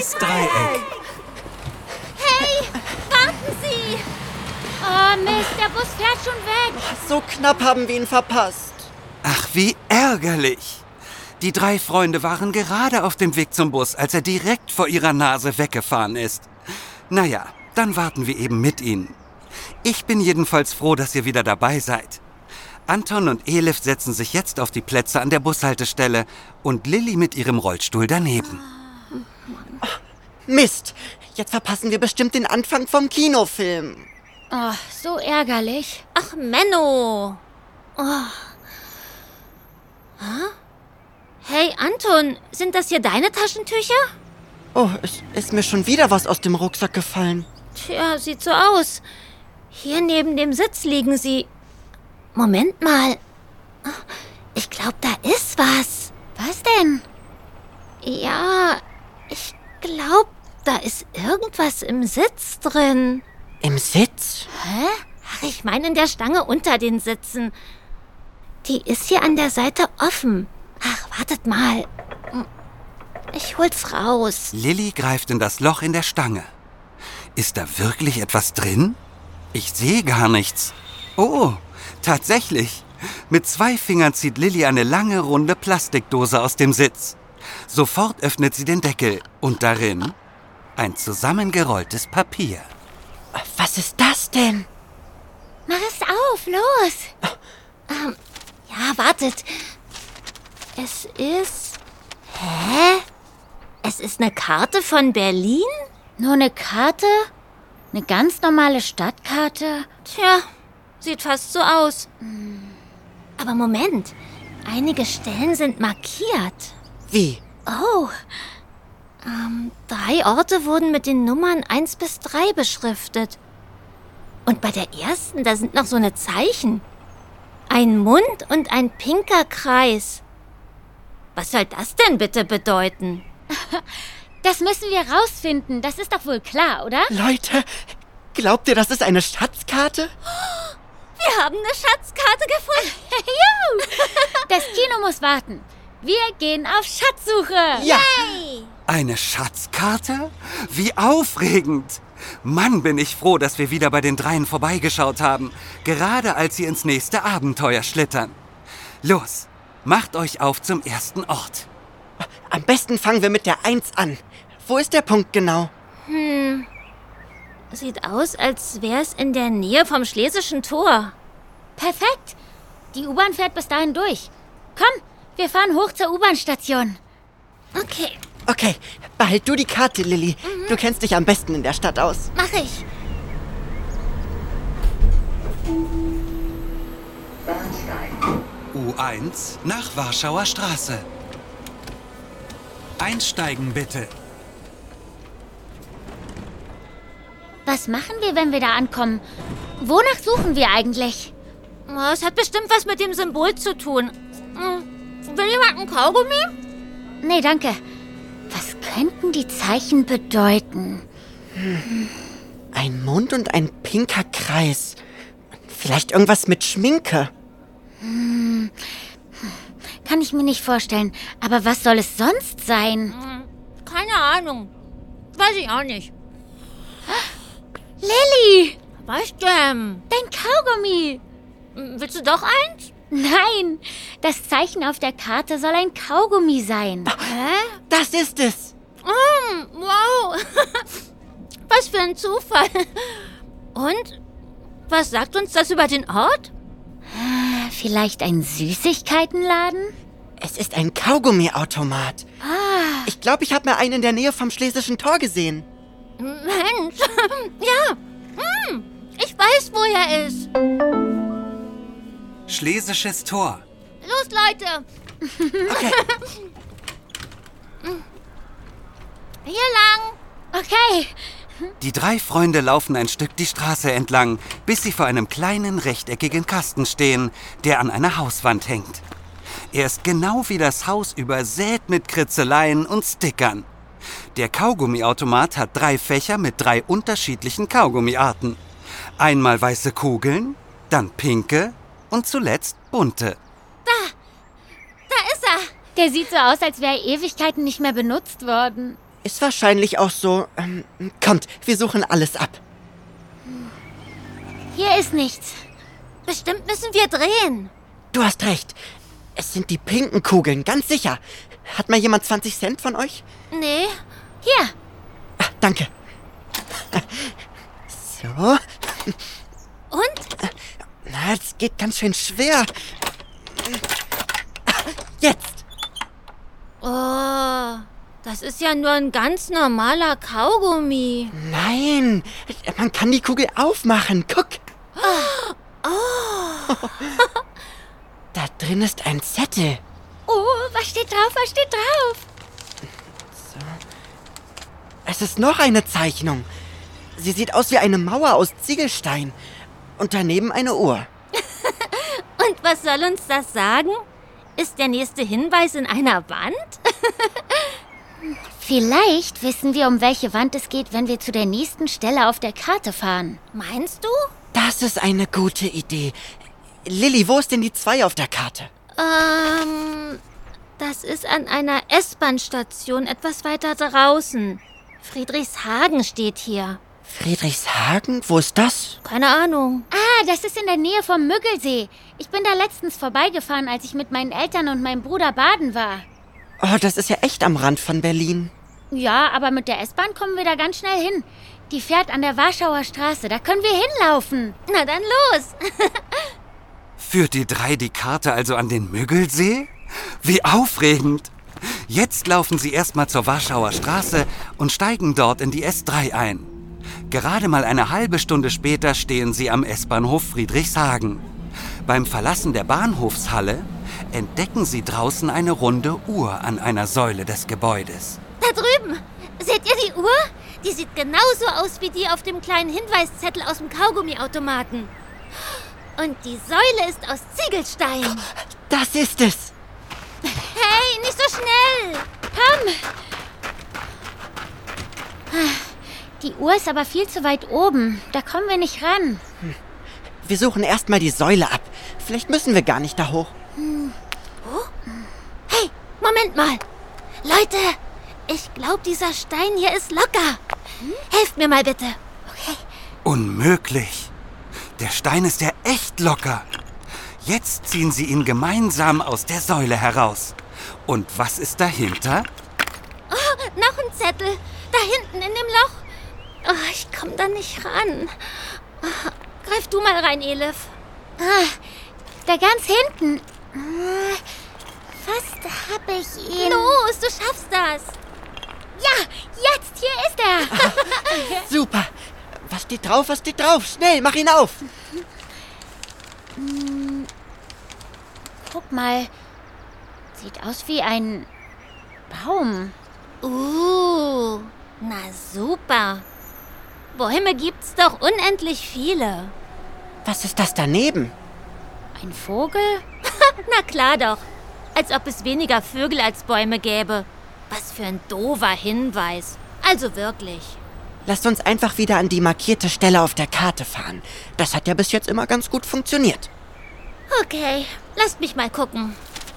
das Dreieck. Hey, warten Sie! Oh Mist, der Bus fährt schon weg. So knapp haben wir ihn verpasst. Ach, wie ärgerlich. Die 3 Freunde waren gerade auf dem Weg zum Bus, als er direkt vor ihrer Nase weggefahren ist. Naja, dann warten wir eben mit ihnen. Ich bin jedenfalls froh, dass ihr wieder dabei seid. Anton und Elif setzen sich jetzt auf die Plätze an der Bushaltestelle und Lilly mit ihrem Rollstuhl daneben. Mist, jetzt verpassen wir bestimmt den Anfang vom Kinofilm. Oh, so ärgerlich. Ach, Menno. Hey, Anton, sind das hier deine Taschentücher? Oh, es ist mir schon wieder was aus dem Rucksack gefallen. Tja, sieht so aus. Hier neben dem Sitz liegen sie. Moment mal. Ich glaube, da ist was. Was denn? Ja, ich glaube, da ist irgendwas im Sitz drin. Im Sitz? Hä? Ach, ich meine in der Stange unter den Sitzen. Die ist hier an der Seite offen. Ach, wartet mal. Ich hol's raus. Lilly greift in das Loch in der Stange. Ist da wirklich etwas drin? Ich sehe gar nichts. Oh, tatsächlich. Mit 2 Fingern zieht Lilly eine lange, runde Plastikdose aus dem Sitz. Sofort öffnet sie den Deckel und darin ein zusammengerolltes Papier. Was ist das denn? Mach es auf, los. Ja, wartet. Es ist... Hä? Es ist eine Karte von Berlin? Nur eine Karte? Eine ganz normale Stadtkarte? Tja, sieht fast so aus. Aber Moment, einige Stellen sind markiert. Wie? Oh, 3 Orte wurden mit den Nummern 1 bis 3 beschriftet. Und bei der ersten, da sind noch so eine Zeichen. Ein Mund und ein pinker Kreis. Was soll das denn bitte bedeuten? Das müssen wir rausfinden. Das ist doch wohl klar, oder? Leute, glaubt ihr, das ist eine Schatzkarte? Wir haben eine Schatzkarte gefunden. Juhu! Das Kino muss warten. Wir gehen auf Schatzsuche. Ja. Hey! Eine Schatzkarte? Wie aufregend! Mann, bin ich froh, dass wir wieder bei den 3 vorbeigeschaut haben. Gerade als sie ins nächste Abenteuer schlittern. Los, macht euch auf zum ersten Ort. Am besten fangen wir mit der 1 an. Wo ist der Punkt genau? Sieht aus, als wäre es in der Nähe vom Schlesischen Tor. Perfekt. Die U-Bahn fährt bis dahin durch. Komm, wir fahren hoch zur U-Bahn-Station. Okay, Okay, behalt du die Karte, Lilly. Du kennst dich am besten in der Stadt aus. mach ich. U1 nach Warschauer Straße. Einsteigen bitte. Was machen wir, wenn wir da ankommen? Wonach suchen wir eigentlich? Es hat bestimmt was mit dem Symbol zu tun. Will jemand einen Kaugummi? Nee, danke. Was könnten die Zeichen bedeuten? Ein Mond und ein pinker Kreis. Vielleicht irgendwas mit Schminke. Kann ich mir nicht vorstellen. Aber was soll es sonst sein? Keine Ahnung. Weiß ich auch nicht. Lilly! Was denn? Dein Kaugummi! Willst du doch eins? Nein, das Zeichen auf der Karte soll ein Kaugummi sein. Hä? Das ist es. Wow. Was für ein Zufall. Und? Was sagt uns das über den Ort? Vielleicht ein Süßigkeitenladen? Es ist ein Kaugummiautomat. Ah, Ich glaube, ich habe mal einen in der Nähe vom Schlesischen Tor gesehen. Mensch. Ja. Ich weiß, wo er ist. Schlesisches Tor. Los, Leute. Okay, Hier lang. okay. Die 3 Freunde laufen ein Stück die Straße entlang, bis sie vor einem kleinen rechteckigen Kasten stehen, der an einer Hauswand hängt. Er ist genau wie das Haus übersät mit Kritzeleien und Stickern. Der Kaugummiautomat hat 3 Fächer mit 3 unterschiedlichen Kaugummiarten. Einmal weiße Kugeln, dann pinke und zuletzt bunte. Da ist er. Der sieht so aus, als wäre er Ewigkeiten nicht mehr benutzt worden. Ist wahrscheinlich auch so. Kommt, wir suchen alles ab. Hier ist nichts. Bestimmt müssen wir drehen. Du hast recht. Es sind die pinken Kugeln, ganz sicher. Hat mal jemand 20 Cent von euch? Nee. Hier. Ah, danke. So. Und? Na, es geht ganz schön schwer. Jetzt. Oh, das ist ja nur ein ganz normaler Kaugummi. Nein, man kann die Kugel aufmachen. Guck. Da drin ist ein Zettel. Oh, was steht drauf? Was steht drauf? Es ist noch eine Zeichnung. Sie sieht aus wie eine Mauer aus Ziegelstein. Und daneben eine Uhr. Und was soll uns das sagen? Ist der nächste Hinweis in einer Wand? Vielleicht wissen wir, um welche Wand es geht, wenn wir zu der nächsten Stelle auf der Karte fahren. Meinst du? Das ist eine gute Idee. Lilly, wo ist denn die 2 auf der Karte? Das ist an einer S-Bahn-Station etwas weiter draußen. Friedrichshagen steht hier. Friedrichshagen? Wo ist das? Keine Ahnung. Ah, das ist in der Nähe vom Müggelsee. Ich bin da letztens vorbeigefahren, als ich mit meinen Eltern und meinem Bruder baden war. Oh, das ist ja echt am Rand von Berlin. Ja, aber mit der S-Bahn kommen wir da ganz schnell hin. Die fährt an der Warschauer Straße. Da können wir hinlaufen. Na dann los. Führt die 3 die Karte also an den Müggelsee? Wie aufregend! Jetzt laufen sie erstmal zur Warschauer Straße und steigen dort in die S3 ein. Gerade mal eine halbe Stunde später stehen sie am S-Bahnhof Friedrichshagen. Beim Verlassen der Bahnhofshalle entdecken sie draußen eine runde Uhr an einer Säule des Gebäudes. Da drüben. Seht ihr die Uhr? Die sieht genauso aus wie die auf dem kleinen Hinweiszettel aus dem Kaugummiautomaten. Und die Säule ist aus Ziegelstein. Das ist es. Hey, nicht so schnell. Komm! Die Uhr ist aber viel zu weit oben. Da kommen wir nicht ran. Wir suchen erstmal die Säule ab. Vielleicht müssen wir gar nicht da hoch. Hey, Moment mal. Leute, ich glaube, dieser Stein hier ist locker. Helft mir mal bitte. Okay. Unmöglich. Der Stein ist ja echt locker. Jetzt ziehen sie ihn gemeinsam aus der Säule heraus. Und was ist dahinter? Oh, noch ein Zettel. Da hinten in dem Loch. Oh, ich komme da nicht ran. Oh, greif du mal rein, Elif. Da ganz hinten. Fast habe ich ihn. Los, du schaffst das. Ja, jetzt, hier ist er. Super. Was steht drauf? Was steht drauf? Schnell, mach ihn auf. Guck mal. Sieht aus wie ein Baum. Na super. Bäume gibt's doch unendlich viele. Was ist das daneben? Ein Vogel? Na klar doch. Als ob es weniger Vögel als Bäume gäbe. Was für ein doofer Hinweis. Also wirklich. Lasst uns einfach wieder an die markierte Stelle auf der Karte fahren. Das hat ja bis jetzt immer ganz gut funktioniert. Okay, lasst mich mal gucken.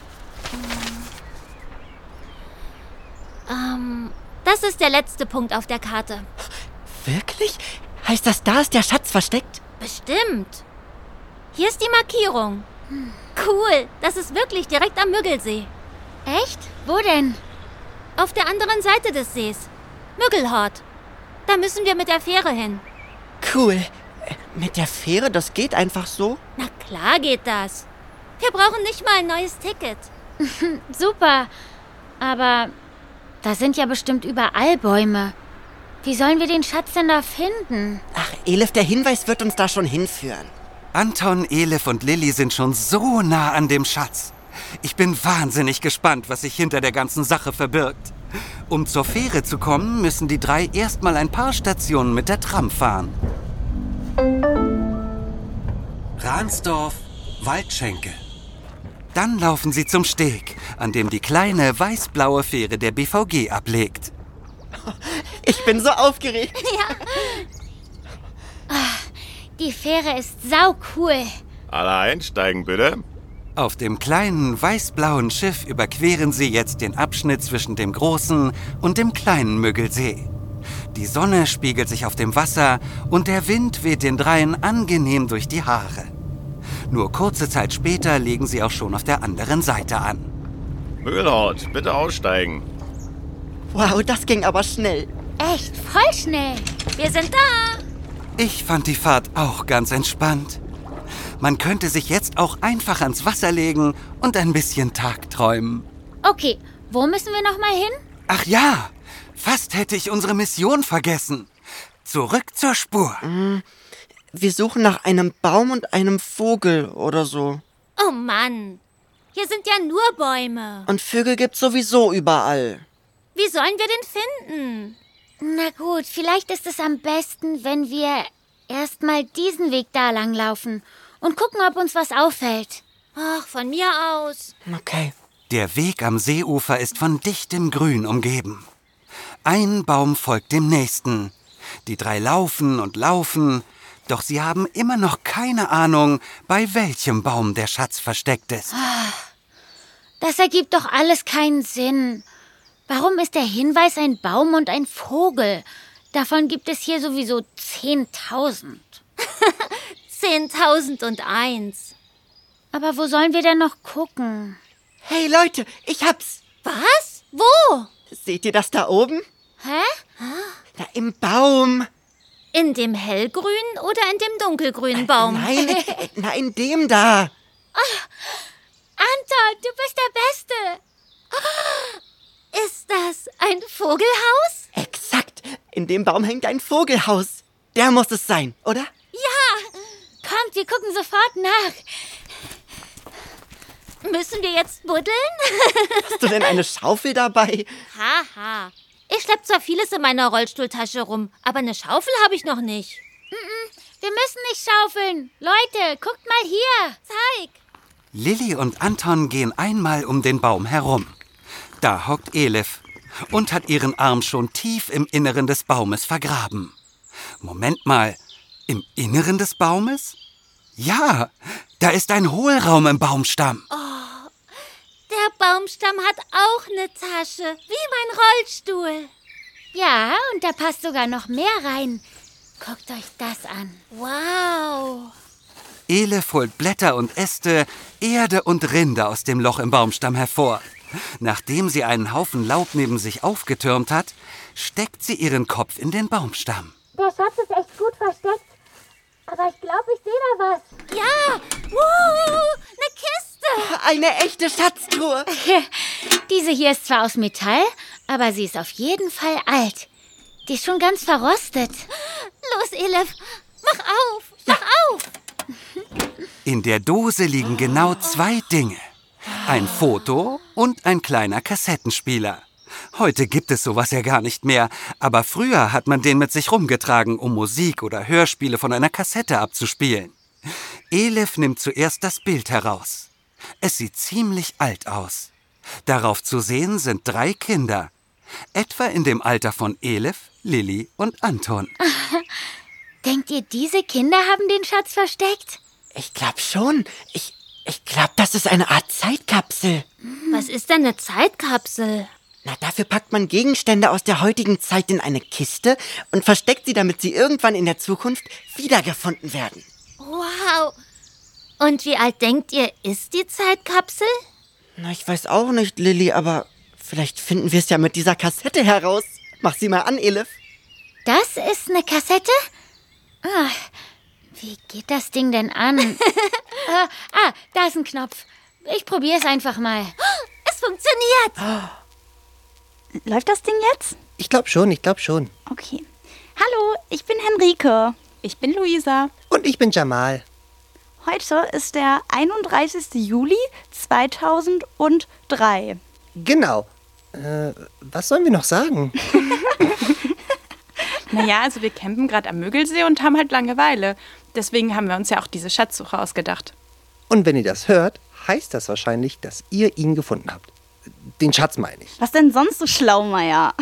Das ist der letzte Punkt auf der Karte. Wirklich? Heißt das, da ist der Schatz versteckt? Bestimmt. Hier ist die Markierung. Cool, das ist wirklich direkt am Müggelsee. Echt? Wo denn? Auf der anderen Seite des Sees. Müggelhort. Da müssen wir mit der Fähre hin. Cool. Mit der Fähre, das geht einfach so? Na klar geht das. Wir brauchen nicht mal ein neues Ticket. Super. Aber da sind ja bestimmt überall Bäume. Wie sollen wir den Schatz denn da finden? Ach, Elif, der Hinweis wird uns da schon hinführen. Anton, Elif und Lilly sind schon so nah an dem Schatz. Ich bin wahnsinnig gespannt, was sich hinter der ganzen Sache verbirgt. Um zur Fähre zu kommen, müssen die 3 erstmal ein paar Stationen mit der Tram fahren. Ransdorf, Waldschenke. Dann laufen sie zum Steg, an dem die kleine weiß-blaue Fähre der BVG ablegt. Ich bin so aufgeregt. Die Fähre ist saucool. Alle einsteigen, bitte. Auf dem kleinen weiß-blauen Schiff überqueren sie jetzt den Abschnitt zwischen dem großen und dem kleinen Müggelsee. Die Sonne spiegelt sich auf dem Wasser und der Wind weht den dreien angenehm durch die Haare. Nur kurze Zeit später legen sie auch schon auf der anderen Seite an. Müllhaut, bitte aussteigen. Wow, das ging aber schnell. Echt, voll schnell. Wir sind da. Ich fand die Fahrt auch ganz entspannt. Man könnte sich jetzt auch einfach ans Wasser legen und ein bisschen tagträumen. Okay, wo müssen wir noch mal hin? Ach ja, fast hätte ich unsere Mission vergessen. Zurück zur Spur. Wir suchen nach einem Baum und einem Vogel oder so. Oh Mann, hier sind ja nur Bäume. Und Vögel gibt's sowieso überall. Wie sollen wir den finden? Na gut, vielleicht ist es am besten, wenn wir erstmal diesen Weg da lang laufen und gucken, ob uns was auffällt. Ach, von mir aus. Okay. Der Weg am Seeufer ist von dichtem Grün umgeben. Ein Baum folgt dem nächsten. Die drei laufen und laufen, doch sie haben immer noch keine Ahnung, bei welchem Baum der Schatz versteckt ist. Das ergibt doch alles keinen Sinn. Warum ist der Hinweis ein Baum und ein Vogel? Davon gibt es hier sowieso 10.000. 10.001. Aber wo sollen wir denn noch gucken? Hey Leute, ich hab's. Was? Wo? Seht ihr das da oben? Hä? Da im Baum. In dem hellgrünen oder in dem dunkelgrünen Baum? Nein, dem da. Anton, du bist der Beste. Ist das ein Vogelhaus? Exakt. In dem Baum hängt ein Vogelhaus. Der muss es sein, oder? Ja. Kommt, wir gucken sofort nach. Müssen wir jetzt buddeln? Hast du denn eine Schaufel dabei? Haha. Ich schlepp zwar vieles in meiner Rollstuhltasche rum, aber eine Schaufel habe ich noch nicht. Wir müssen nicht schaufeln. Leute, guckt mal hier. Zeig. Lilli und Anton gehen einmal um den Baum herum. Da hockt Elif und hat ihren Arm schon tief im Inneren des Baumes vergraben. Moment mal, im Inneren des Baumes? Ja, da ist ein Hohlraum im Baumstamm. Der Baumstamm hat auch eine Tasche, wie mein Rollstuhl. Ja, und da passt sogar noch mehr rein. Guckt euch das an. Wow. Elif holt Blätter und Äste, Erde und Rinde aus dem Loch im Baumstamm hervor. Nachdem sie einen Haufen Laub neben sich aufgetürmt hat, steckt sie ihren Kopf in den Baumstamm. Der Schatz ist echt gut versteckt. Aber ich glaube, ich sehe da was. Ja, eine Kiste. Eine echte Schatztruhe. Diese hier ist zwar aus Metall, aber sie ist auf jeden Fall alt. Die ist schon ganz verrostet. Los, Elif, mach auf, mach auf. In der Dose liegen genau 2 Dinge. Ein Foto und ein kleiner Kassettenspieler. Heute gibt es sowas ja gar nicht mehr, aber früher hat man den mit sich rumgetragen, um Musik oder Hörspiele von einer Kassette abzuspielen. Elif nimmt zuerst das Bild heraus. Es sieht ziemlich alt aus. Darauf zu sehen sind 3 Kinder. Etwa in dem Alter von Elif, Lilli und Anton. Denkt ihr, diese Kinder haben den Schatz versteckt? Ich glaube schon. Ich glaube, das ist eine Art Zeitkapsel. Was ist denn eine Zeitkapsel? Na, dafür packt man Gegenstände aus der heutigen Zeit in eine Kiste und versteckt sie, damit sie irgendwann in der Zukunft wiedergefunden werden. Wow. Und wie alt denkt ihr, ist die Zeitkapsel? Na, ich weiß auch nicht, Lilli, aber vielleicht finden wir es ja mit dieser Kassette heraus. Mach sie mal an, Elif. Das ist eine Kassette? Wie geht das Ding denn an? Da ist ein Knopf. Ich probiere es einfach mal. Es funktioniert. Läuft das Ding jetzt? Ich glaube schon. Okay. Hallo, ich bin Henrike. Ich bin Luisa. Und ich bin Jamal. Heute ist der 31. Juli 2003. Genau. Was sollen wir noch sagen? Naja, also wir campen gerade am Müggelsee und haben halt Langeweile. Deswegen haben wir uns ja auch diese Schatzsuche ausgedacht. Und wenn ihr das hört, heißt das wahrscheinlich, dass ihr ihn gefunden habt. Den Schatz meine ich. Was denn sonst so schlau, Meier?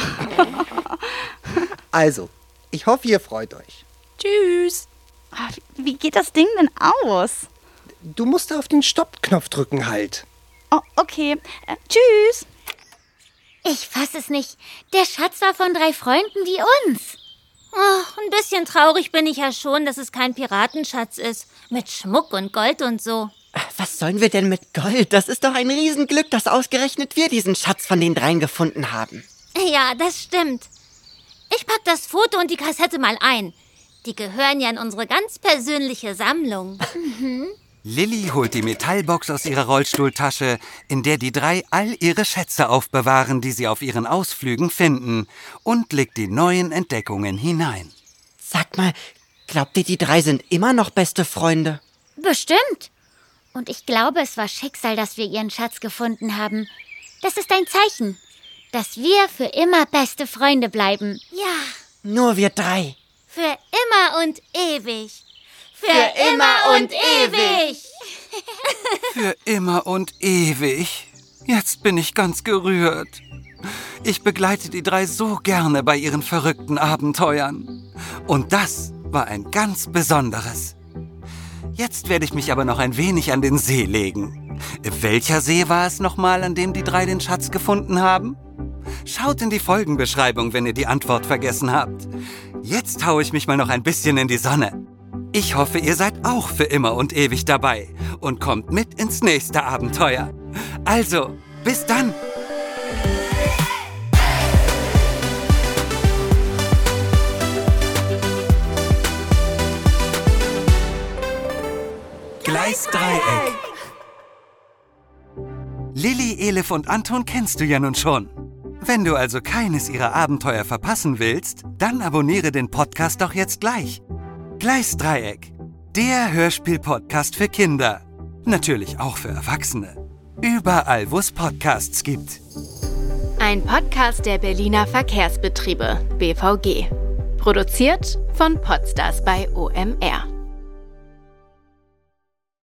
Also, ich hoffe, ihr freut euch. Tschüss. Wie geht das Ding denn aus? Du musst auf den Stoppknopf drücken halt. Oh, okay. Tschüss. Ich fass es nicht. Der Schatz war von 3 Freunden wie uns. Oh, ein bisschen traurig bin ich ja schon, dass es kein Piratenschatz ist. Mit Schmuck und Gold und so. Was sollen wir denn mit Gold? Das ist doch ein Riesenglück, dass ausgerechnet wir diesen Schatz von den 3 gefunden haben. Ja, das stimmt. Ich pack das Foto und die Kassette mal ein. Die gehören ja in unsere ganz persönliche Sammlung. Lilli holt die Metallbox aus ihrer Rollstuhltasche, in der die 3 all ihre Schätze aufbewahren, die sie auf ihren Ausflügen finden, und legt die neuen Entdeckungen hinein. Sag mal, glaubt ihr, die 3 sind immer noch beste Freunde? Bestimmt. Und ich glaube, es war Schicksal, dass wir ihren Schatz gefunden haben. Das ist ein Zeichen, dass wir für immer beste Freunde bleiben. Ja, Nur wir 3. für immer und ewig. Für immer und ewig. Für immer und ewig. Jetzt bin ich ganz gerührt. Ich begleite die 3 so gerne bei ihren verrückten Abenteuern. Und das war ein ganz besonderes. Jetzt werde ich mich aber noch ein wenig an den See legen. Welcher See war es nochmal, an dem die 3 den Schatz gefunden haben? Schaut in die Folgenbeschreibung, wenn ihr die Antwort vergessen habt. Jetzt haue ich mich mal noch ein bisschen in die Sonne. Ich hoffe, ihr seid auch für immer und ewig dabei und kommt mit ins nächste Abenteuer. Also, bis dann! Gleisdreieck. Lilli, Elif und Anton kennst du ja nun schon. Wenn du also keines ihrer Abenteuer verpassen willst, dann abonniere den Podcast doch jetzt gleich. Gleisdreieck, der Hörspiel-Podcast für Kinder. Natürlich auch für Erwachsene. Überall, wo es Podcasts gibt. Ein Podcast der Berliner Verkehrsbetriebe, BVG. Produziert von Podstars bei OMR.